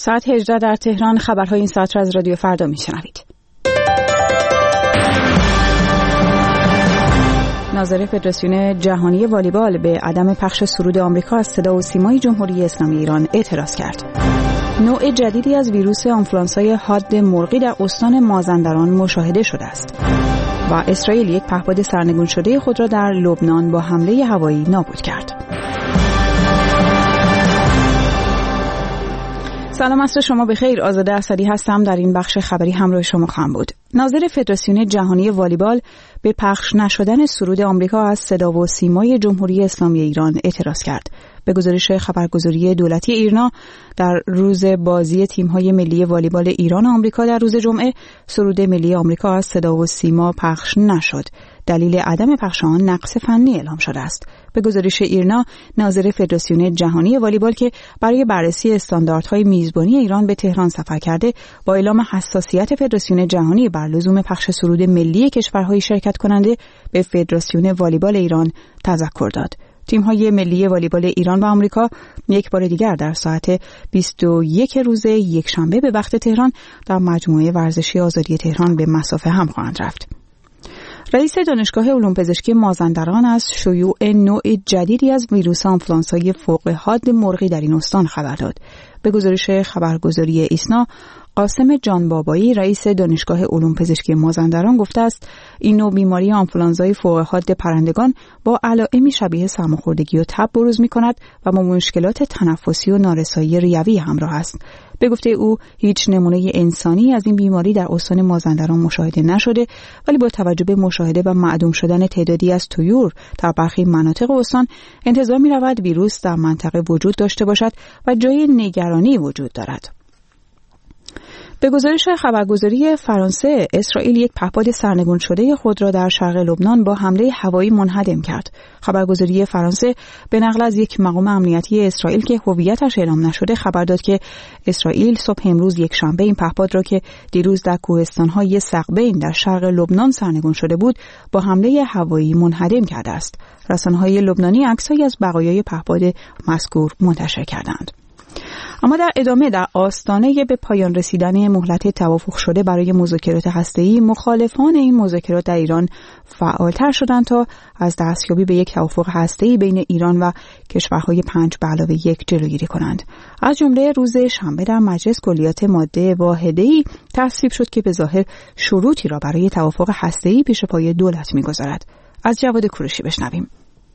ساعت 18 در تهران. خبرهای این ساعت را از رادیو فردا میشنوید. ناظر فدراسیون جهانی والیبال به عدم پخش سرود آمریکا از صدا و سیمای جمهوری اسلامی ایران اعتراض کرد. نوع جدیدی از ویروس آنفولانزای حاد مرغی در استان مازندران مشاهده شده است. و اسرائیل یک پهپاد سرنگون شده خود را در لبنان با حمله هوایی نابود کرد. سلام عصر شما بخیر. آزاده اسدی هستم. در این بخش خبری همراه شما خواهم بود. ناظر فدراسیون جهانی والیبال به پخش نشدن سرود آمریکا از صدا و سیمای جمهوری اسلامی ایران اعتراض کرد. به گزارش خبرگزاری دولتی ایرنا، در روز بازی تیم‌های ملی والیبال ایران و آمریکا در روز جمعه سرود ملی آمریکا از صدا و سیما پخش نشد. دلیل عدم پخش آن نقص فنی اعلام شده است. به گزارش ایرنا، ناظر فدراسیون جهانی والیبال که برای بررسی استانداردهای میزبانی ایران به تهران سفر کرده، با اعلام حساسیت فدراسیون جهانی بر لزوم پخش سرود ملی کشورهای شرکت کننده به فدراسیون والیبال ایران تذکر داد. تیم‌های ملی والیبال ایران و آمریکا یک بار دیگر در ساعت 21 روز یکشنبه به وقت تهران در مجموعه ورزشی آزادی تهران به مصافه هم خواهند رفت. رئیس دانشگاه علوم پزشکی مازندران از شیوع نوع جدیدی از ویروس آنفولانزای فوق حاد مرغی در این استان خبر داد. به گزارش خبرگزاری ایسنا، قاسم جانبابایی رئیس دانشگاه علوم پزشکی مازندران گفته است این نوع بیماری آنفولانزای فوق حاد پرندگان با علائمی شبیه سرماخوردگی و تب بروز می‌کند و با مشکلات تنفسی و نارسایی ریوی همراه است. به گفته او هیچ نمونه انسانی از این بیماری در استان مازندران مشاهده نشده، ولی با توجه به مشاهده و معدوم شدن تعدادی از طیور در برخی مناطق استان انتظار می‌رود ویروس در منطقه وجود داشته باشد و جای نگرانی وجود دارد. به گزارش خبرگزاری فرانسه، اسرائیل یک پهپاد سرنگون شده خود را در شرق لبنان با حمله هوایی منهدم کرد. خبرگزاری فرانسه به نقل از یک مقام امنیتی اسرائیل که هویتش اعلام نشده خبر داد که اسرائیل صبح امروز یکشنبه این پهپاد را که دیروز در کوهستان‌های سقبین در شرق لبنان سرنگون شده بود با حمله هوایی منهدم کرده است. رسانه‌های لبنانی عکسایی از بقایای پهپاد مذکور منتشر کردند. اما در ادامه، در آستانه به پایان رسیدن مهلت توافق شده برای مذاکرات هسته‌ای، مخالفان این مذاکرات در ایران فعالتر شدند تا از دستیابی به یک توافق هسته‌ای بین ایران و کشورهای 5+1 جلوگیری کنند. از جمله روز شنبه در مجلس کلیات ماده واحده‌ای تصویب شد که به ظاهر شروطی را برای توافق هسته‌ای پیش پای دولت می‌گذارد. از جواد کوروشی بشنویم.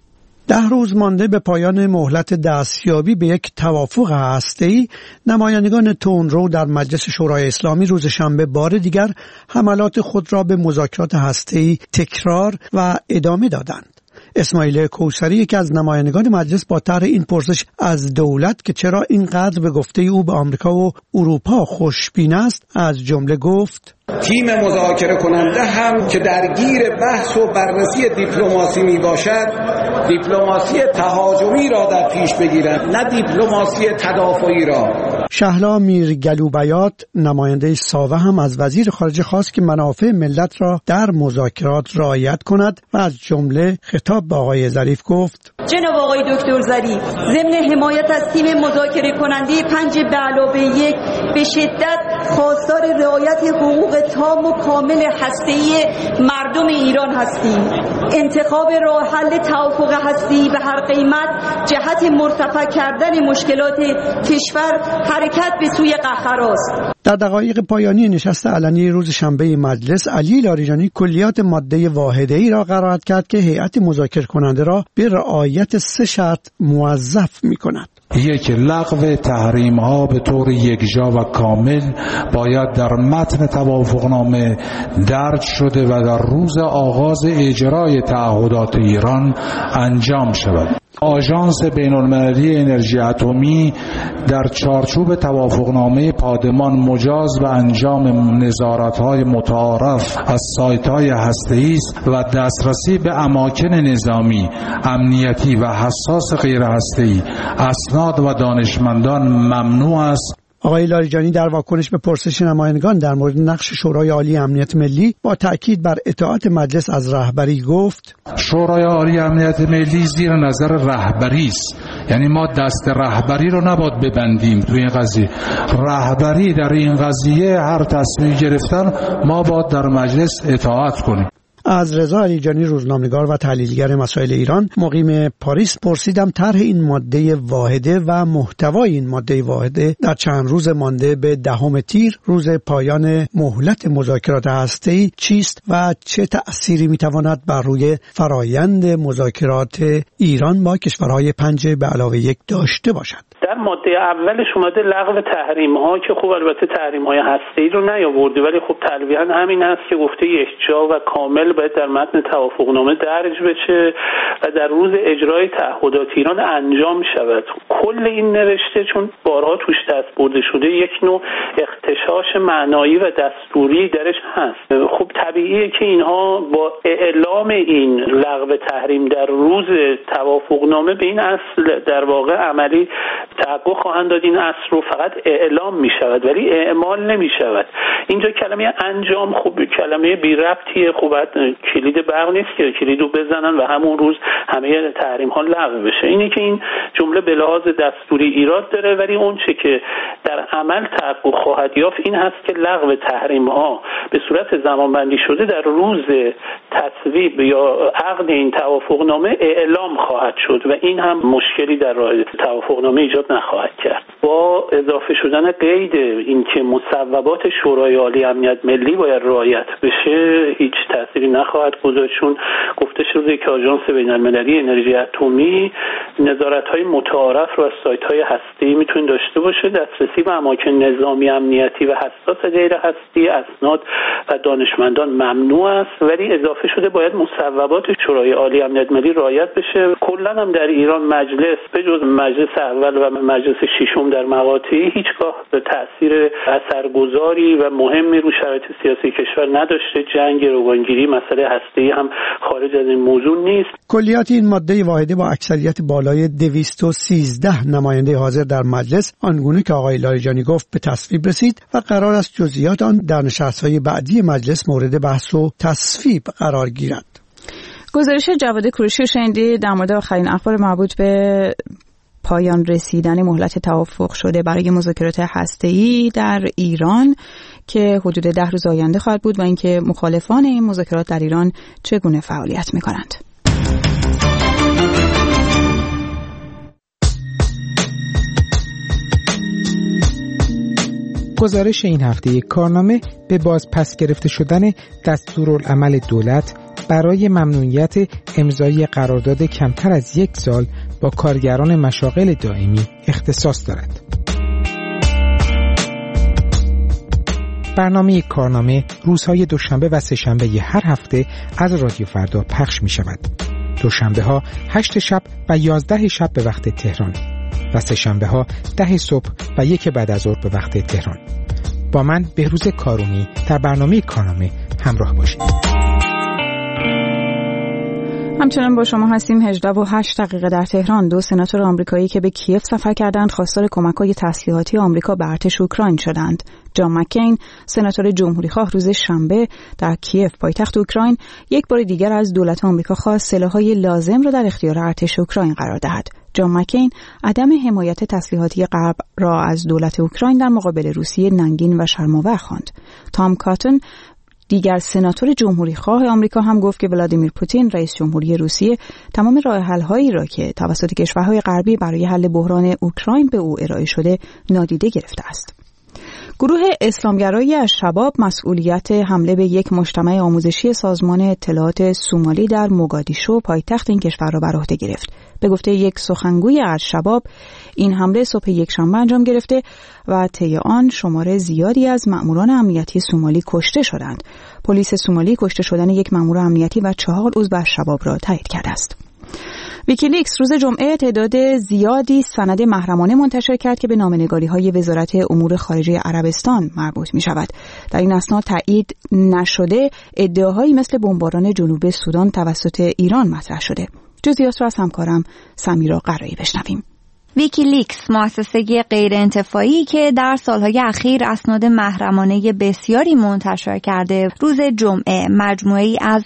10 روز مانده به پایان مهلت دستیابی به یک توافق هسته‌ای، نمایندگان تندرو در مجلس شورای اسلامی روز شنبه بار دیگر حملات خود را به مذاکرات هسته‌ای تکرار و ادامه دادند. اسماعیل کوثری، یکی از نمایندگان مجلس، با طرح این پرسش از دولت که چرا اینقدر به گفته او به آمریکا و اروپا خوشبین است، از جمله گفت: تیم مذاکره کننده هم که درگیر بحث و بررسی دیپلماسی می باشد، دیپلماسی تهاجمی را در پیش بگیرد، نه دیپلماسی تدافعی را. شهلا میرگلوبیات، نماینده ساوه، هم از وزیر خارجه خواست که منافع ملت را در مذاکرات رعایت کند و از جمله خطاب به آقای ظریف گفت: جناب آقای دکتر ظریف، ضمن حمایت از تیم مذاکره کننده 5+1 به شدت خواستار رعایت حقوق تام و کامل هسته‌ای مردم ایران هستیم. انتخاب راه حل توافق هسته‌ای به هر قیمت جهت مرتفع کردن مشکلات کشور حرکت به سوی قهقراست. در دقایق پایانی نشست علنی روز شنبه مجلس، علی لاریجانی کلیات ماده واحده‌ای را قرائت کرد که هیئت مذاکره کننده را به رعایت 3 شرط موظف می‌کند. 1. لغو تحریم ها به طور یکجا و کامل باید در متن توافقنامه درج شده و در روز آغاز اجرای تعهدات ایران انجام شود. آژانس بین‌المللی انرژی اتمی در چارچوب توافقنامه پادمان مجاز به انجام نظارت‌های متعارف از سایت‌های هسته‌ای است و دسترسی به اماکن نظامی، امنیتی و حساس غیر هسته‌ای، اسناد و دانشمندان ممنوع است. آقای لاریجانی در واکنش به پرسش نمایندگان در مورد نقش شورای عالی امنیت ملی با تأکید بر اطاعت مجلس از رهبری گفت: شورای عالی امنیت ملی زیر نظر رهبری است، یعنی ما دست رهبری رو نباید ببندیم تو این قضیه. رهبری در این قضیه هر تصمیم گرفتن ما باید در مجلس اطاعت کنیم. از رضا علیجانی روزنامه‌نگار و تحلیلگر مسائل ایران مقیم پاریس پرسیدم طرح این ماده واحده و محتوای این ماده واحده در چند روز مانده به 10 تیر روز پایان مهلت مذاکرات هسته‌ای چیست و چه تأثیری میتواند بر روی فرایند مذاکرات ایران با کشورهای 5+1 داشته باشد. در ماده اولش اومده لغو تحریم‌ها که خب البته تحریم‌های هسته‌ای رو نیاورده، ولی خب تلویحاً همین است که گفته یکجا و کامل باید در متن توافقنامه درج بشه و در روز اجرای تعهدات ایران انجام شود. کل این نوشته چون بارها توش دست برده شده یک نوع اغتشاش معنایی و دستوری درش هست. خب طبیعیه که اینها با اعلام این لغو تحریم در روز توافقنامه به این اصل در واقع عملی تحقق خواهند داد. این اصل رو فقط اعلام می شود ولی اعمال نمی شود. اینجا کلمه انجام خب کلمه بی ربطیه. خب کلید برق نیست که کلیدو بزنن و همون روز همه تحریم ها لغو بشه. اینه که این جمله به لحاظ دستوری ایراد داره، ولی اون چه که در عمل تحقق خواهد یافت این هست که لغو تحریم ها به صورت زمانبندی شده در روز تصویب یا عقد این توافقنامه اعلام خواهد شد و این هم مشکلی در راه توافقنامه ایجاد نخواهد کرد. با اضافه شدن قید اینکه مصوبات شورای عالی امنیت ملی باید رعایت بشه هیچ تأثیری نخواهد گذاشت، چون گفته شده که آژانس بین‌المللی انرژی اتمی نظارت‌های متعارف رو از سایت‌های هسته‌ای میتونه داشته باشه. دسترسی به اماکن نظامی امنیتی و حساس غیر هستی اسناد و دانشمندان ممنوع است، ولی اضافه شده باید مصوبات شورای عالی امنیت ملی رعایت بشه. کلاً هم در ایران مجلس به جز مجلس اول و مجلس ششم در مقاطعی هیچگاه تأثیر اثرگذاری و مهمی رو شرایط سیاسی کشور نداشته. جنگ، روگانگیری، مسئله هسته‌ای هم خارج از این موضوع نیست. کلیات این ماده واحده با اکثریت بالای 213 نماینده حاضر در مجلس آنگونه که آقای لاریجانی گفت به تصویب رسید و قرار است جزئیات آن در نشست‌های بعدی مجلس مورد بحث و تصویب قرار گیرد. گزارش جواد کوروشی شنیدید در مورد آخرین اخبار مربوط به پایان رسیدن مهلت توافق شده برای مذاکرات هسته‌ای در ایران که حدود 10 روز آینده خواهد بود و اینکه مخالفان این مذاکرات در ایران چگونه فعالیت می‌کنند. گزارش این هفته کارنامه به بازپس گرفته شدن دستورالعمل دولت برای ممنوعیت امضای قرارداد کمتر از 1 سال با کارگران مشاغل دائمی اختصاص دارد. برنامه کارنامه روزهای دوشنبه و سه‌شنبه هر هفته از رادیو فردا پخش می شود. دوشنبه ها 8 شب و 11 شب به وقت تهران و سه‌شنبه ها 10 صبح و 1 بعد از ظهر به وقت تهران. با من بهروز کارونی در برنامه کارنامه همراه باشید. همچنان با شما هستیم. 18:08 در تهران 2 سناتور آمریکایی که به کیف سفر کردند خواستار کمک‌های تسلیحاتی آمریکا به ارتش اوکراین شدند. جان مکین، سناتور جمهوری‌خواه، روز شنبه در کیف پایتخت اوکراین یک بار دیگر از دولت آمریکا خواست سلاح‌های لازم را در اختیار ارتش اوکراین قرار دهد. جان مکین عدم حمایت تسلیحاتی غرب را از دولت اوکراین در مقابل روسیه ننگین و شرم‌آور خواند. تام کاتن، دیگر سناتور جمهوری‌خواه آمریکا، هم گفت که ولادیمیر پوتین رئیس جمهوری روسیه تمام راه‌حل‌هایی را که توسط کشورهای غربی برای حل بحران اوکراین به او ارائه شده نادیده گرفته است. گروه اسلامگرایی الشباب مسئولیت حمله به یک مجتمع آموزشی سازمان اطلاعات سومالی در موگادیشو پایتخت این کشور را بر عهده گرفت. به گفته یک سخنگوی الشباب این حمله صبح یکشنبه انجام گرفته و طی آن شمار زیادی از مأموران امنیتی سومالی کشته شدند. پلیس سومالی کشته شدن یک مأمور امنیتی و 4 عضو الشباب را تایید کرده است. ویکیلیکس روز جمعه تعداد زیادی سند محرمانه منتشر کرد که به نامه‌نگاری‌های وزارت امور خارجه عربستان مربوط می‌شود. در این اسناد تایید نشده ادعاهایی مثل بمباران جنوب سودان توسط ایران مطرح شده. جزئیات را از همکارم سمیرا قرایی بشنویم. ویکیلیکس، مؤسسه غیرانتفاعی که در سالهای اخیر اسناد محرمانه بسیاری منتشر کرده، روز جمعه مجموعه‌ای از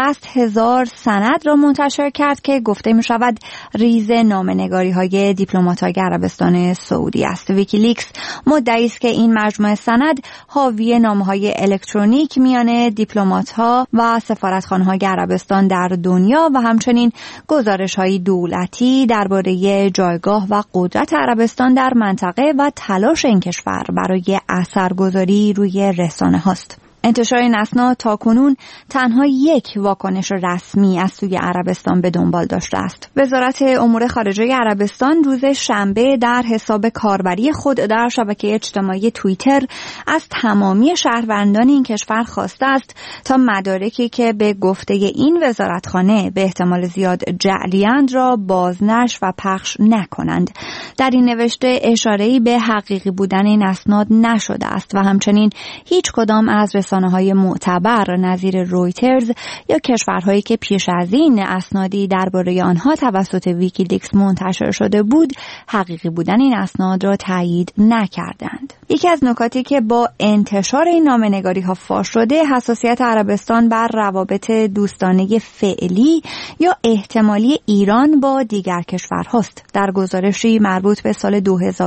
60,000 سند را منتشر کرد که گفته می شود ریز نامه‌نگاری‌های دیپلمات‌های عربستان سعودی است. ویکیلیکس مدعی است که این مجموعه سند حاوی نامه‌های الکترونیک میان دیپلمات‌ها و سفارتخانه‌های عربستان در دنیا و همچنین گزارش‌های دولتی درباره جایگاه و قدرت عربستان در منطقه و تلاش این کشور برای اثرگذاری روی رسانه هاست. انتشار این اسناد تاکنون تنها یک واکنش رسمی از سوی عربستان به دنبال داشته است. وزارت امور خارجه عربستان روز شنبه در حساب کاربری خود در شبکه اجتماعی توییتر از تمامی شهروندان این کشور خواسته است تا مدارکی که به گفته این وزارتخانه به احتمال زیاد جعلی‌اند را بازنشر و پخش نکنند. در این نوشته اشاره‌ای به حقیقی بودن این اسناد نشده است و همچنین هیچ کدام از رسانه‌های معتبر نظیر رویترز یا کشورهایی که پیش از این اسنادی درباره آنها توسط ویکیلیکس منتشر شده بود حقیقی بودن این اسناد را تایید نکردند. یکی از نکاتی که با انتشار این نامه‌نگاری‌ها فاش شده حساسیت عربستان بر روابط دوستانه فعلی یا احتمالی ایران با دیگر کشورهاست. در گزارشی مربوط به سال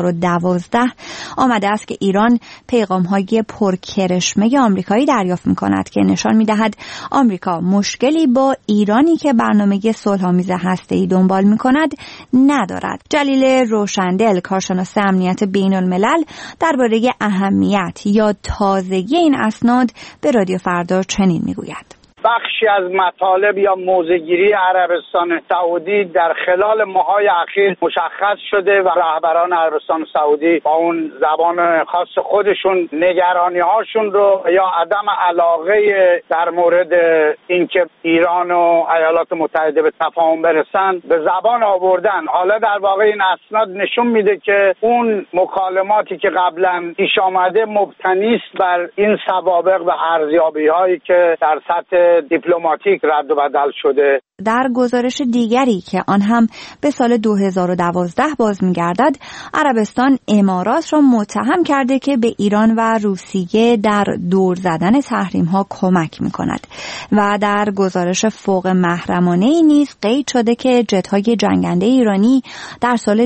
2012 آمده است که ایران پیغام‌های پرکرشمه آمریکایی دریافت می‌کند که نشان می‌دهد آمریکا مشکلی با ایرانی که برنامه صلح‌آمیز هسته‌ای دنبال می‌کند ندارد. جلیل روشندل، کارشناس امنیت بین‌الملل، درباره اهمیت یا تازگی این اسناد به رادیو فردا چنین می‌گوید: بخشی از مطالب یا موضع‌گیری عربستان سعودی در خلال ماه‌های اخیر مشخص شده و رهبران عربستان سعودی با اون زبان خاص خودشون نگرانی‌هاشون رو یا عدم علاقه در مورد اینکه ایران و ایالات متحده به تفاهم برسن به زبان آوردن. حالا در واقع این اسناد نشون میده که اون مکالماتی که قبلا پیش آمده مبتنی است بر این سوابق و ارزیابی‌هایی که در سطح دیپلماتیک رد و بدل شده. در گزارش دیگری که آن هم به سال 2012 باز می‌گردد، عربستان امارات را متهم کرده که به ایران و روسیه در دور زدن تحریم‌ها کمک می‌کند و در گزارش فوق محرمانه‌ای نیز قید شده که جت‌های جنگنده ایرانی در سال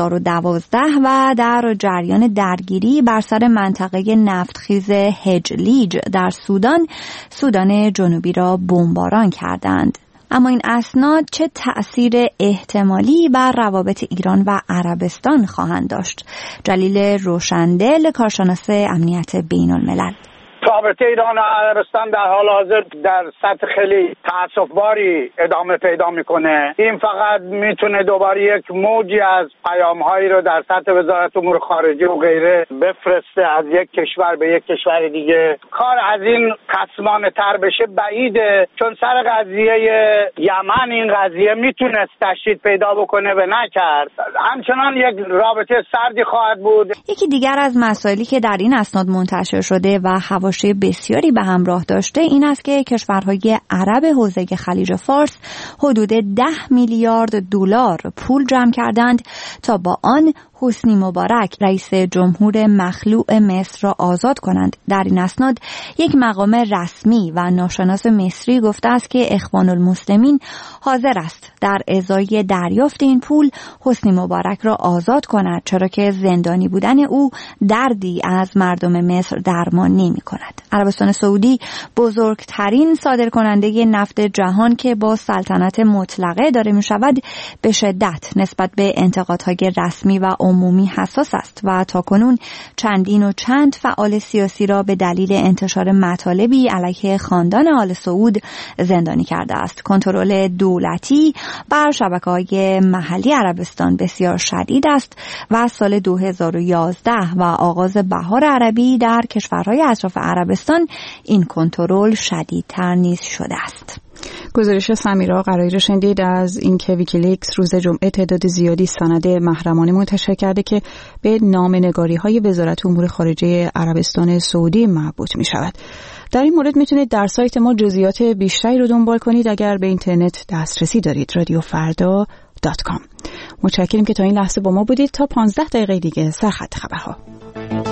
2012 و در جریان درگیری بر سر منطقه نفتخیز هجلیج در سودان جنوبی را بمباران کردند. اما این اسناد چه تأثیر احتمالی بر روابط ایران و عربستان خواهند داشت؟ جلیل روشندل، کارشناس امنیت بین‌الملل: رابطه ایران و عربستان در حال حاضر در سطح خیلی تأسف‌باری ادامه پیدا میکنه. این فقط میتونه دوباره یک موجی از پیام‌هایی رو در سطح وزارت امور خارجه و غیره بفرسته از یک کشور به یک کشور دیگه. کار از این خصمانه تر بشه بعیده، چون سر قضیه یمن این قضیه میتونست تشدید پیدا بکنه و نکرد. همچنان یک رابطه سردی خواهد بود. یکی دیگر از مسائلی که در این اسناد منتشر شده و حواشی بسیاری به همراه داشته این است که کشورهای عرب حوزه خلیج فارس حدود 10 میلیارد دلار پول جمع کردند تا با آن حسنی مبارک رئیس جمهور مخلوع مصر را آزاد کنند. در این اسناد یک مقام رسمی و ناشناس مصری گفته است که اخوان المسلمین حاضر است در ازای دریافت این پول حسنی مبارک را آزاد کند، چرا که زندانی بودن او دردی از مردم مصر درمان نمی کند. عربستان سعودی بزرگترین صادرکننده نفت جهان که با سلطنت مطلقه داره می شود به شدت نسبت به انتقادهای رسمی و عمومی حساس است و تاکنون چند فعال سیاسی را به دلیل انتشار مطالبی علیه خاندان آل سعود زندانی کرده است. کنترل دولتی بر شبکه‌های محلی عربستان بسیار شدید است و سال 2011 و آغاز بهار عربی در کشورهای اطراف عربستان این کنترل شدیدتر نیز شده است. گزارش سمیرا قرایی را شنیدید از اینکه ویکیلیکس روز جمعه تعداد زیادی سند محرمانه منتشر کرده که به نامه‌نگاری‌های وزارت امور خارجه عربستان سعودی مربوط می شود. در این مورد میتونید در سایت ما جزئیات بیشتری رو دنبال کنید اگر به اینترنت دسترسی دارید. رادیو فردا mothership.com. متشکریم که تا این لحظه با ما بودید. تا 15 دقیقه دیگه سرخط خبرها.